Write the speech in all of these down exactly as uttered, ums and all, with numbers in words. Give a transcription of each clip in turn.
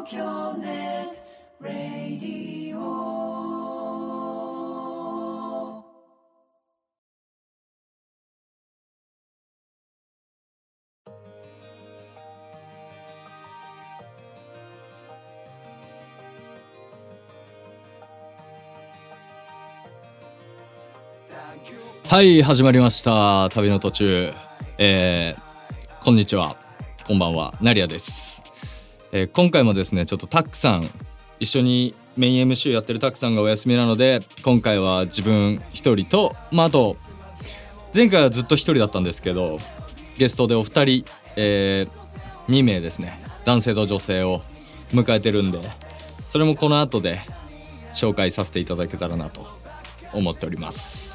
京ネットラディオ。 はい、始まりました。旅の途中、えー、こんにちは、こんばんは、ナリアです。えー、今回もですね、ちょっとタックさん、一緒にメイン エムシー をやってるタックさんがお休みなので、今回は自分一人と、まあ、あと前回はずっと一人だったんですけど、ゲストでお二人、えー、にめいですね、男性と女性を迎えてるんで、それもこの後で紹介させていただけたらなと思っております。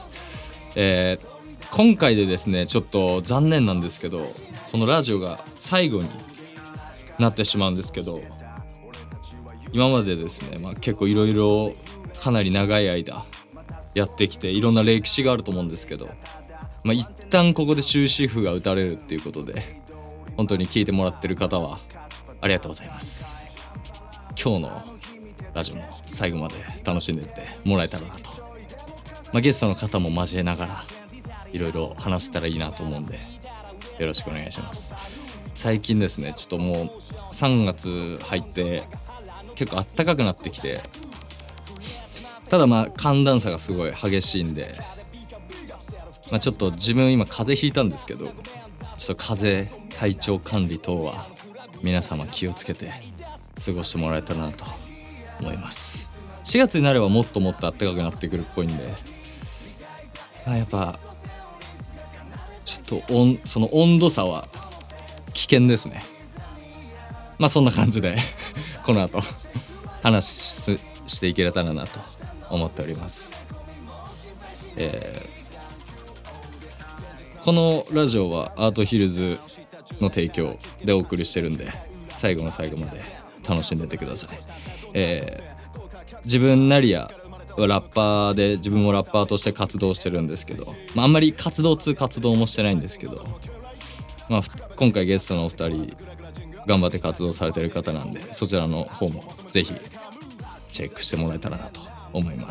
えー、今回でですね、ちょっと残念なんですけど、このラジオが最後になってしまうんですけど、今までですね、まあ、結構いろいろかなり長い間やってきて、いろんな歴史があると思うんですけど、まあ、一旦ここで終止符が打たれるっていうことで、本当に聞いてもらってる方はありがとうございます。今日のラジオも最後まで楽しんでいってもらえたらなと、まあ、ゲストの方も交えながらいろいろ話せたらいいなと思うんで、よろしくお願いします。最近ですね、ちょっともうさんがつ入って結構暖かくなってきて、ただまあ寒暖差がすごい激しいんで、まあ、ちょっと自分今風邪ひいたんですけど、ちょっと風邪体調管理等は皆様気をつけて過ごしてもらえたらなと思います。しがつになればもっともっと暖かくなってくるっぽいんで、まあ、やっぱちょっと温その温度差は危険ですね。まあそんな感じでこの後話 し, していけたらなと思っております。えー、このラジオはアートヒルズの提供でお送りしてるんで、最後の最後まで楽しんでてください。えー、自分ナリアはラッパーで、自分もラッパーとして活動してるんですけど、まあ、あんまり活動通活動もしてないんですけど、まあ、今回ゲストのお二人頑張って活動されてる方なんで、そちらの方もぜひチェックしてもらえたらなと思います。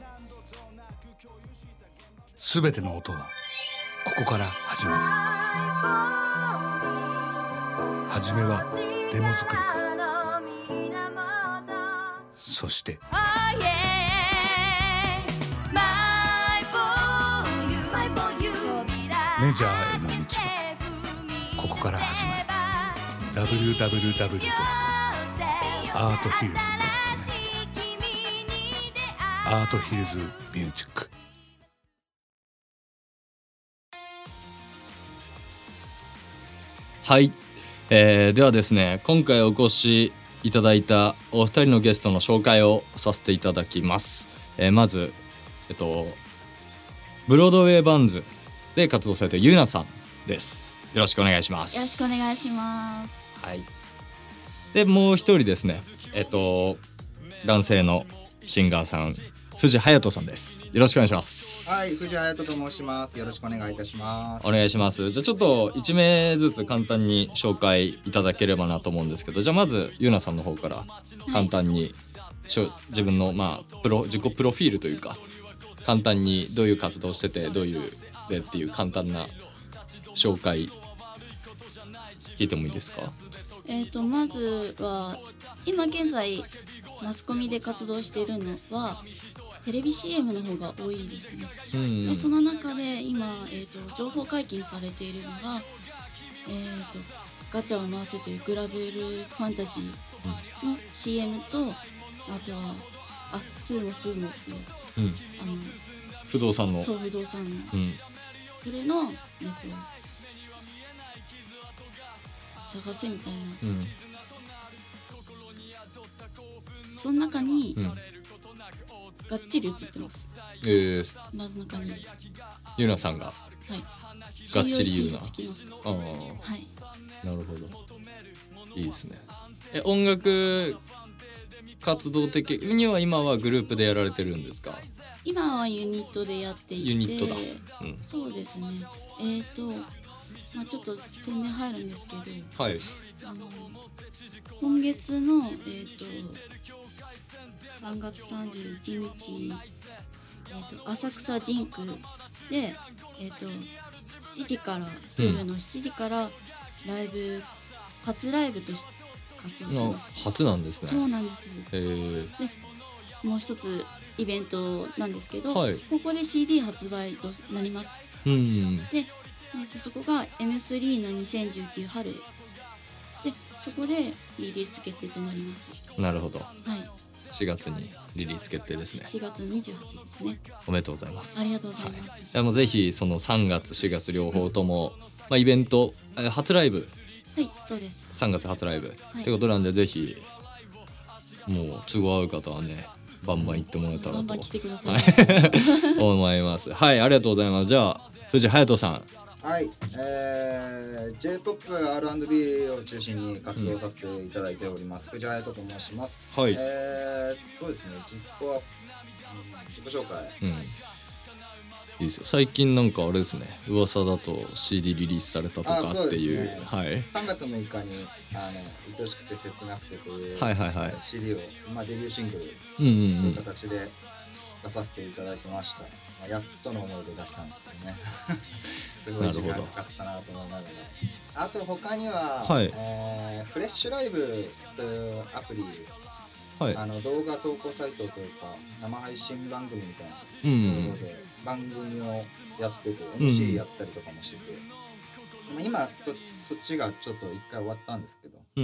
すべての音はここから始まる。はじめはデモ作りから、そしてメジャーへの道はここから始まる。 ダブリューダブリューダブリュー ドットアートヒルズ ドットネット アートヒルズミュージック。 はい、えー、ではですね、今回お越しいただいたお二人のゲストの紹介をさせていただきます。えー、まず、えっと、ブロードウェイバンズで活動されているゆうなさんです。よろしくお願いします。 よろしくお願いします。 はい。で、もう一人ですね、えっと男性のシンガーさん、藤隼人さんです。よろしくお願いします。 はい、藤隼人と申します。よろしくお願いいたします。 お願いします。じゃあちょっといちめいずつ簡単に紹介いただければなと思うんですけど、じゃあまずゆうなさんの方から簡単に、はい、自分のまあプロ自己プロフィールというか、簡単にどういう活動してて、どういうでっていう簡単な紹介聞いてもいいですか？ えーとまずは今現在マスコミで活動しているのはテレビ シーエム の方が多いですね。うんうん、でその中で今、えーと情報解禁されているのが、えーとガチャを回せというグラベルファンタジーの シーエム と、あとはあスーモスーモっていう、うん、あの不動産のそう不動産の、うん、それのえっ、ー、と探せみたいな、うん、その中に、うん、がっちり映ってます。 えー、 真ん中にゆうなさんが、はい、がっちりゆうな。ああ、はい、なるほど、いいですね。え、音楽活動的には今はグループでやられてるんですか？ 今はユニットでやっていて、 ユニットだ、 うん、そうですね。えーとまあ、ちょっと宣伝入るんですけど、 はい、 あの今月の、えー、とさんがつさんじゅういちにち、えー、と浅草ジンクで、えー、としちじから夜のしちじからライブ、うん、初ライブとして活動します。 初なんですね。 そうなんです。 へー。 でもう一つイベントなんですけど、 はい、 ここで シーディー 発売となります。 うん、 で、えー、とそこが エムスリー のにせんじゅうきゅう春で、そこでリリース決定となります。 なるほど、 はい、 しがつにリリース決定ですね。 しがつにじゅうはちですね。 おめでとうございます。 ありがとうございます。 はい、いやもうぜひそのさんがつしがつ両方とも、まあ、イベント初ライブ、 はい、そうです。さんがつ初ライブ、 はい、 ってことなんで、ぜひもう都合合う方はねバンバン行ってもらえたらとバンバン来てください、 はい、思います。はい、ありがとうございます。じゃあ藤隼人さん。 はい、えー、J-ポップ、アールアンドビー を中心に活動させていただいております、うん、藤隼人と申します。 はい、 えー、そうですね、自己は自己紹介、 うん、いいですよ。最近なんかあれですね、噂だと シーディー リリースされたとかっていう、ね、はい、 さんがつむいかにあの愛しくて切なくてという、 はいはいはい、 シーディー を、まあ、デビューシングルという形で出させていただきました。まあ、やっとの思いで出したんですけどねすごい時間かかったなと思いながら。あと他には、はい、えー、フレッシュライブというアプリ、はい、あの動画投稿サイトというか生配信番組みたいなところで番組をやってて、うん、エムシー やったりとかもしてて、うん、今そっちがちょっと一回終わったんですけど、うん、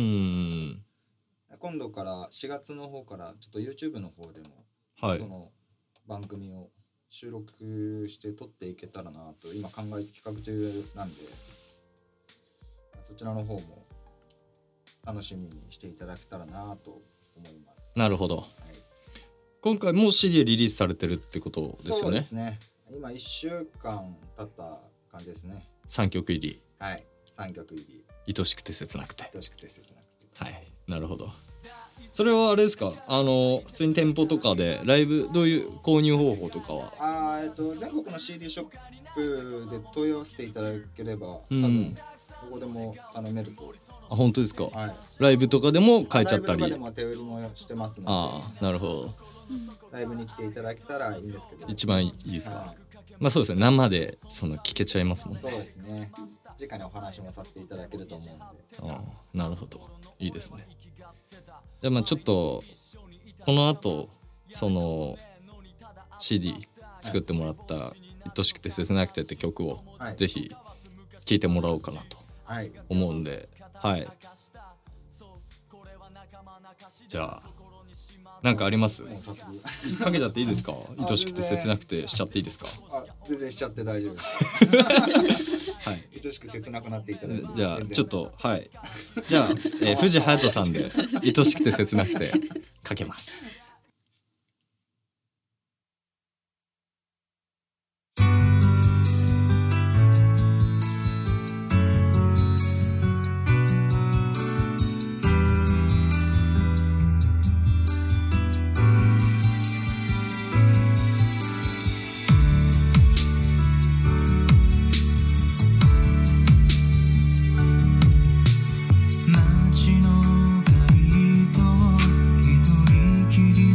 今度からしがつの方からちょっと YouTube の方でも、はい、その番組を収録して撮っていけたらなと今考えて企画中なんで、そちらの方も楽しみにしていただけたらなと思います。 なるほど、はい、今回も シーディー リリースされてるってことですよね。 そうですね、今いっしゅうかん経った感じですね。 さんきょく入り。 はい、さんきょく入り。 愛しくて切なくて。 愛しくて切なくて。 はい、なるほど。それはあれですか、あの普通に店舗とかでライブどういう購入方法とかは？ あ、えっと、全国の シーディー ショップで問い合わせていただければ、うん、多分ここでも頼めると。 あ、本当ですか、 はい、 ライブとかでも買えちゃったり。 ライブとかでも手売りもしてますので。 ああ、なるほど。 ライブに来ていただけたらいいんですけど、 一番いいですか、 はい、 まあそうですね、生でその聞けちゃいますもんね。 そうですね、直にお話もさせていただけると思うので。 ああ、なるほど、いいですね。じゃあまあちょっとこの後その シーディー 作ってもらった「愛しくて切なくて」って曲をぜひ聴いてもらおうかなと思うんで、はい、はい、じゃあなんかあります？ もう早速かけちゃっていいですか？愛しくて切なくてしちゃっていいですか？ あ、全然しちゃって大丈夫ですはい、愛しく切なくなっていただいて。 じゃあちょっと、はい、じゃあ、えー、藤隼人さんで愛しくて切なくてかけます。 街の街灯一人きり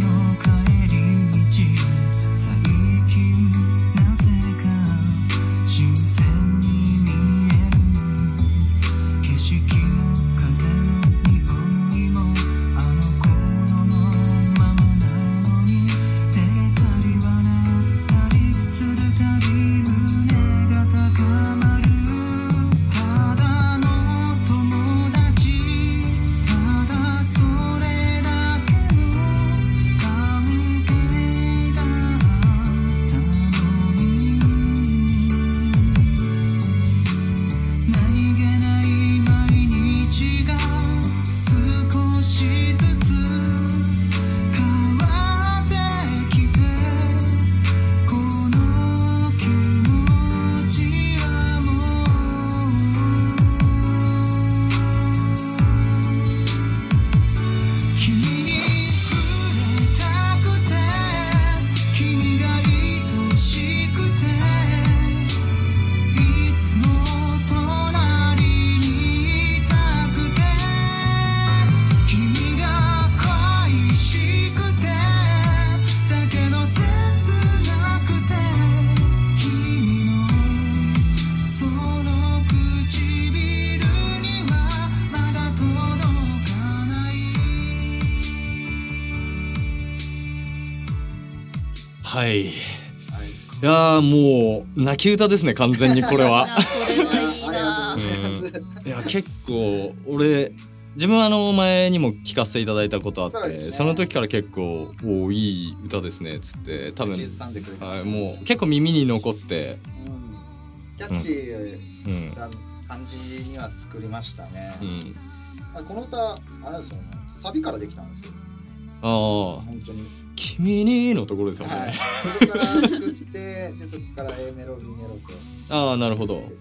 はい、はい、いやーもう泣き歌ですね完全にこれはこれはいいな、 うん、いや結構俺自分はあの前にも聞かせていただいたことあって そ,、ね、その時から結構おいい歌ですねっつって多分、はい、もう結構耳に残って、 うん、キャッチーな感じには作りましたね、うん、この歌あれですよねサビからできたんですよ。 ああ本当に君にのところですよね、はい、 それから作ってでそこから A メロ B メロとああなるほど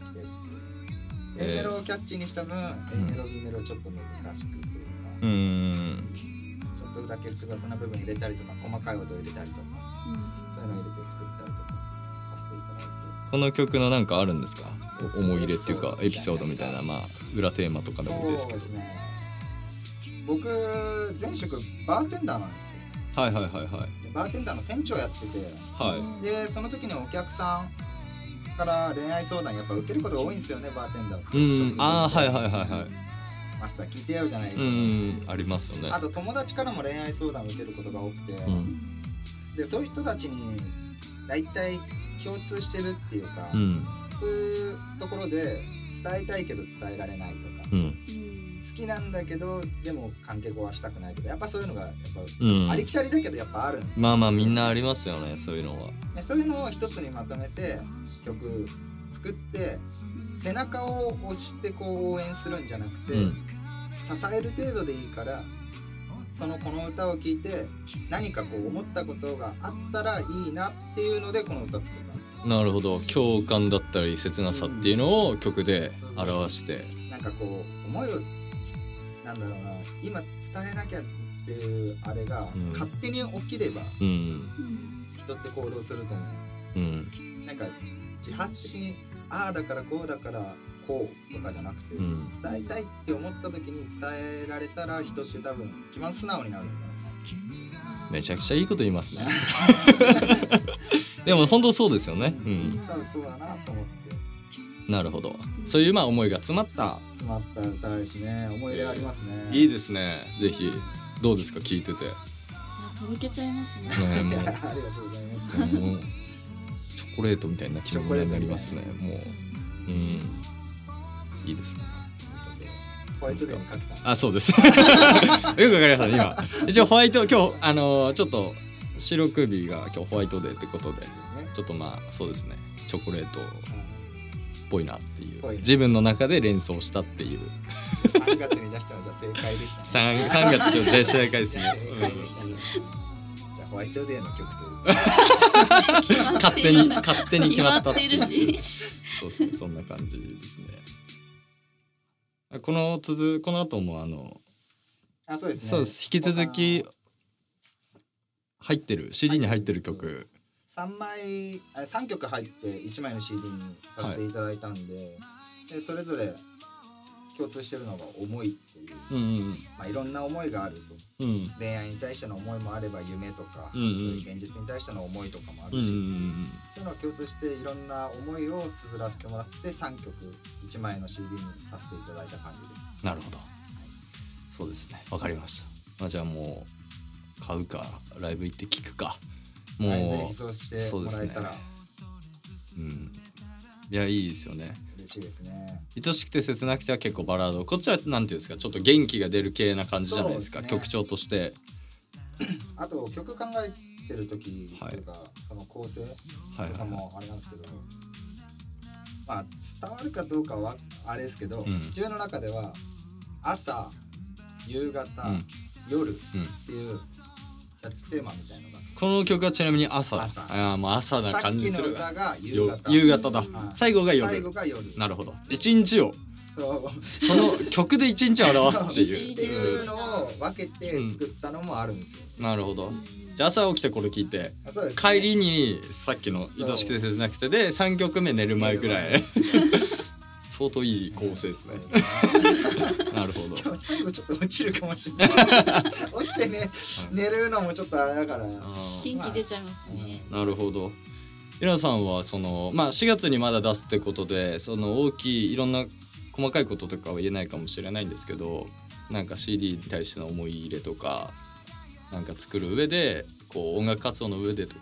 A メロをキャッチにした分、えー、A メロ B メロちょっと難しくというか、 うーんちょっとだけ複雑な部分入れたりとか細かい音入れたりとか、うん、そういうの入れて作ったりとかさせていただいて。 この曲のなんかあるんですか思い入れっていうかエピソードみたいな、まあ裏テーマとかでもいいですけど。そうですね、 僕前職バーテンダーなんですよ。 はいはいはいはい。 バーテンダーの店長やってて、 はい、 でその時にお客さんから恋愛相談やっぱ受けることが多いんですよねバーテンダーって。 うん、ああはいはいはいはい。 マスター聞いてよじゃないですか。 うんありますよね。 あと友達からも恋愛相談を受けることが多くて、うん、でそういう人たちに大体共通してるっていうか、うん、そういうところで伝えたいけど伝えられないとか、うん、好きなんだけどでも関係壊したくないとかやっぱそういうのがやっぱ、うん、ありきたりだけどやっぱあるんです。 まあまあみんなありますよねそういうのは。 そういうのを一つにまとめて曲作って背中を押してこう応援するんじゃなくて、うん、支える程度でいいからそのこの歌を聴いて何かこう思ったことがあったらいいなっていうのでこの歌作ったんです。 なるほど共感だったり切なさっていうのを曲で表して、 うん、なんかこう思いをなんだろうな今伝えなきゃっていうあれが勝手に起きれば、うん、人って行動すると思う、うん、なんか自発的にああだからこうだからこうとかじゃなくて、うん、伝えたいって思った時に伝えられたら人って多分一番素直になるんだろうな。めちゃくちゃいいこと言いますねでも本当そうですよね、うん、 多分そうだなと思って。 なるほど、そういうまあ思いが詰まった詰まった歌ですね。思い入れありますね。 いいですね。ぜひどうですか聞いてて。 とろけちゃいますね。 ねもうありがとうございます。もうチョコレートみたいな気分になりますね。もう、うん、いいですね。 ホワイトデーにかけた。 あ、そうです。よくわかりましたね今。一応ホワイト今日あのー、ちょっと白首が今日ホワイトデーってことで、ちょっとまあそうですねチョコレートっぽいなっていう自分の中で連想したっていう。 さんがつに出したのじゃ正解でしたね。さんがつ正正解ですね。 正解でしたね。じゃあホワイトデーの曲という勝手に勝手に決まったっていう。 決まってるしそうですねそんな感じですね。この続この後もあのあそうですね。 そうです引き続き入ってる シーディー に入ってる曲さんまいあさんきょく入っていちまいの シーディー にさせていただいたんで、はい、でそれぞれ共通してるのが思いっていう、うんうんまあ、いろんな思いがあると、うん、恋愛に対しての思いもあれば夢とか、うんうん、そういう現実に対しての思いとかもあるし、うんうんうん、そういうのを共通していろんな思いを綴らせてもらってさんきょくいちまいの シーディー にさせていただいた感じです。 なるほど、はい、そうですねわかりました。まあ、じゃあもう買うかライブ行って聴くかもう、はい、 ぜひそうしてもらえたら、ねうん、いやいいですよね。 嬉しいですね。 愛しくて切なくては結構バラードこっちはなんていうんですかちょっと元気が出る系な感じじゃないですか。ですね、曲調としてあと曲考えてる時というか、はい、その構成とかもあれなんですけど、はいはいはい、まあ伝わるかどうかはあれですけど、うん、自分の中では朝夕方、うん、夜っていうキャッチテーマみたいなのがこの曲はちなみに朝朝あもう朝な感じする。 さっきの歌が夕方夕方だ、うん、最後が夜最後が夜。なるほど一日をその曲で一日を表すっていうっていうのを分けて作ったのもあるんですよ、 うん、なるほど。じゃあ朝起きてこれ聞いて、ね、帰りにさっきの愛しくて切なくてでさんきょくめ寝る前ぐらい相当いい構成ですねなるほど。 でも最後ちょっと落ちるかもしれない落ちてね、はい、寝るのもちょっとあれだから元気出ちゃいますね、 まあ、なるほど。イラさんはその、まあ、しがつにまだ出すってことでその大きいいろんな細かいこととかは言えないかもしれないんですけどなんか シーディー に対しての思い入れとかなんか作る上でこう音楽活動の上でとか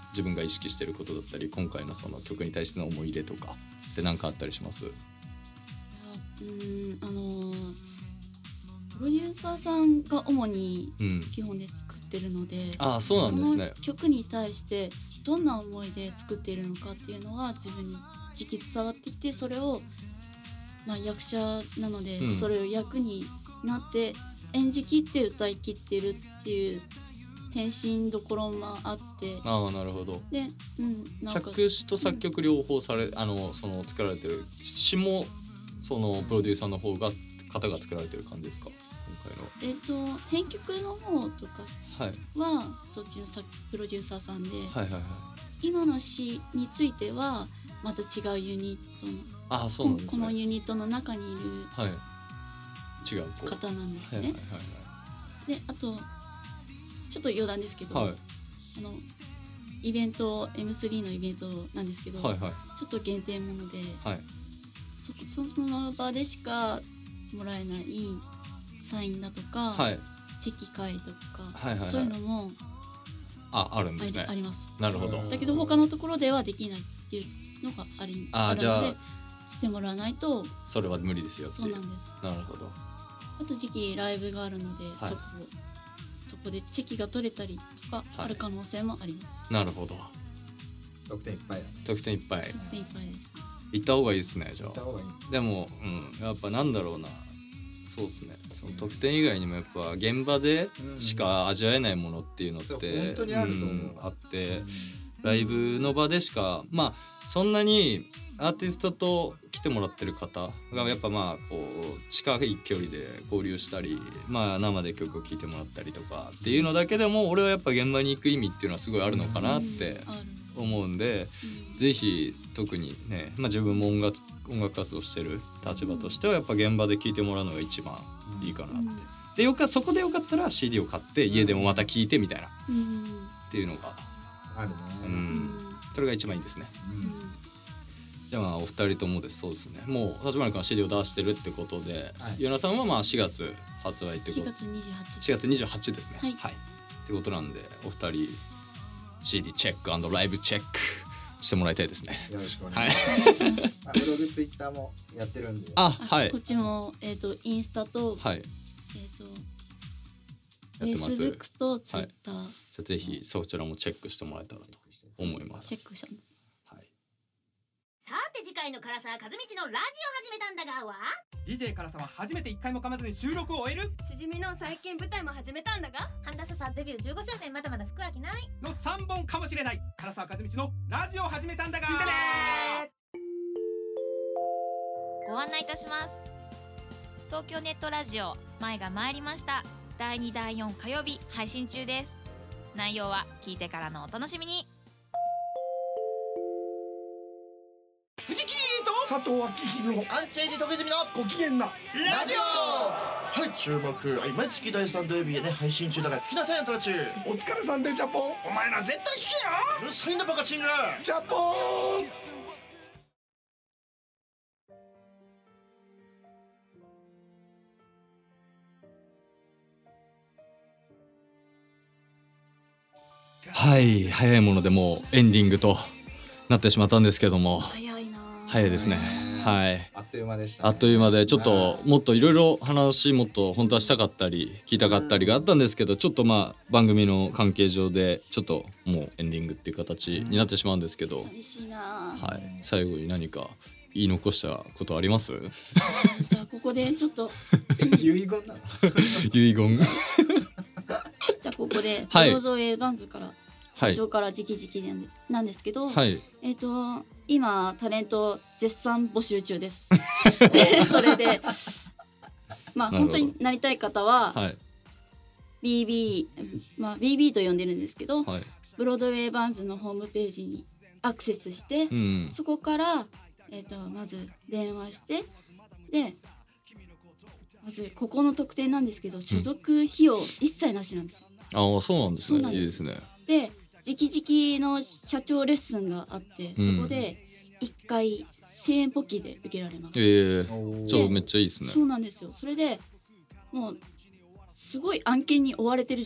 自分が意識してることだったり今回のその曲に対しての思い入れとかって何かあったりします？ うんあのー、プロデューサーさんが主に基本で作ってるので、うん、 ああそうなんですね。 その曲に対してどんな思いで作っているのかっていうのは自分にじき伝わってきて、それを、まあ、役者なので、うん、それを役になって演じきって歌いきってるっていう変身どころもあって、 ああなるほど。 で、うん、なんか作詞と作曲両方され、うん、あのその作られてる詞もそのプロデューサーの方が方が作られてる感じですか？ えっと編曲の方とかは、はい、そっちの作プロデューサーさんで、はいはいはい、今の詩についてはまた違うユニットの、 あ、そうなんですね、 このユニットの中にいる、 はい、違う方なんですね。はいはいはいはい、であとちょっと余談ですけど、はい、あのイベント エムスリー のイベントなんですけど、はいはい、ちょっと限定もので、はい、そ, その場でしかもらえないサインだとか、はい、チェキ会とか、はいはいはい、そういうのもあ, あるんですね。 あ, あります。 なるほど。 だけど他のところではできないっていうのがありあるのでしてもらわないとそれは無理ですよっていう。 そうなんです。 なるほど。 あと時期ライブがあるので、はい、そこそこでチェキが取れたりとかある可能性もあります。 はい、なるほど。 得点いっぱいだ、ね、 得点いっぱい得点いっぱいです、ね、 行った方がいいですね。じゃあ行った方がいい。 でも、うん、やっぱなんだろうな、そうですね、その得点以外にもやっぱ現場でしか味わえないものっていうのって、 うん、本当にあると思う、うん、 あって、ライブの場でしか、まあそんなにアーティストと来てもらってる方がやっぱまあこう近い距離で交流したり、まあ生で曲を聴いてもらったりとかっていうのだけでも俺はやっぱ現場に行く意味っていうのはすごいあるのかなって思うんで、ぜひ特にね、まあ、自分も音楽音楽活動してる立場としてはやっぱ現場で聴いてもらうのが一番いいかなって、でよかそこでよかったら シーディー を買って家でもまた聴いてみたいなっていうのがあるね、 うん、それが一番いいですね、うん。じゃあまあお二人ともです。そうですね、もう立花君は シーディー を出してるってことで、はい、ヨナさんはまあしがつ発売ってこと、 しがつにじゅうはち、 しがつにじゅうはちですね、 はい、 はい、ってことなんでお二人 シーディー チェック&ライブチェックしてもらいたいですね。 よろしくお願いします。ブログツイッターもやってるんで、 あ、はい、 こっちも、えー、とインスタと、はい、えー、とフェイスブックとツイッター、はい、 じゃあぜひそちらもチェックしてもらえたらと思います。 チェックしたの。 さて次回の唐沢和道のラジオ始めたんだがはディージェー 唐沢初めていっかいも噛まずに収録を終える。 しじみの最近舞台も始めたんだが半田笹デビューじゅうごしゅうねんまだまだ服飽きないのさんぼんかもしれない。唐沢和道のラジオ始めたんだが聞いてねー。ご案内いたします。東京ネットラジオ前が参りました。だいにだいよん火曜日配信中です。内容は聞いてからのお楽しみに。 藤木と佐藤明宏アンチエイジ時積みのご機嫌なラジオ。はい、注目、はい、毎月だいさん土曜日で配信中だから聞きなさいよ。たらちお疲れさんでジャポン。 お前ら絶対聞けよ。 うるさいんだバカチングジャポン。 はい、早いものでもうエンディングとなってしまったんですけども、 早いな。 早いですね。はい。 あっという間でしたね。 あっという間でちょっともっといろいろ話もっと本当はしたかったり聞きたかったりがあったんですけど、ちょっとまあ番組の関係上でちょっともうエンディングっていう形になってしまうんですけど、 寂しいな。 はい。最後に何か言い残したことあります？ じゃあここでちょっと遺言なの？ 遺言。 じゃあここでブロードウェイバンズから。社長から直々なんですけど、はい、えっと今タレント絶賛募集中です。それでまあ本当になりたい方は、はい、ビービー、まあ ビービー と呼んでるんですけど、はい、ブロードウェイバンズのホームページにアクセスして、うん、そこからえっとまず電話してでまずここの特典なんですけど所属費用一切なしなんですよ。 うん、ああそうなんですね。いいですね。 で直々の社長レッスンがあって、うん、そこでいっかいせんえんポッキーで受けられます。 えー、じゃあめっちゃいいですね。 そうなんですよ。それでもうすごい案件に追われてる状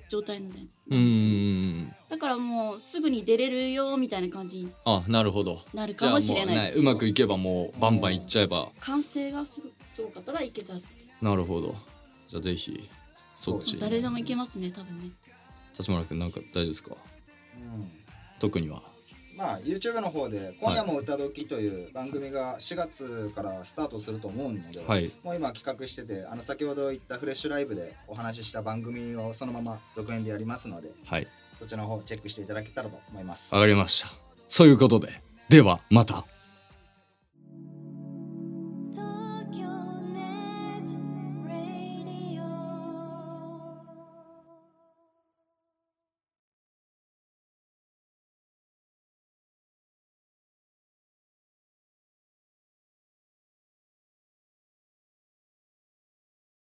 状態ので、ね、 うーんだからもうすぐに出れるよみたいな感じにあなるほどなるかもしれないですよ。 じゃあもう、ね、うまくいけばもうバンバンいっちゃえば完成がすごすごかったらいけたらなるほど。じゃあぜひそっち誰でもいけますね多分ね。 立花君なんか大丈夫ですか、うん、特にはまあ YouTube の方で今夜も歌時という番組がしがつからスタートすると思うので、はい、もう今企画してて、あの先ほど言ったフレッシュライブでお話しした番組をそのまま続編でやりますので、はい、そっちの方チェックしていただけたらと思います。 わかりました。そういうことでではまた。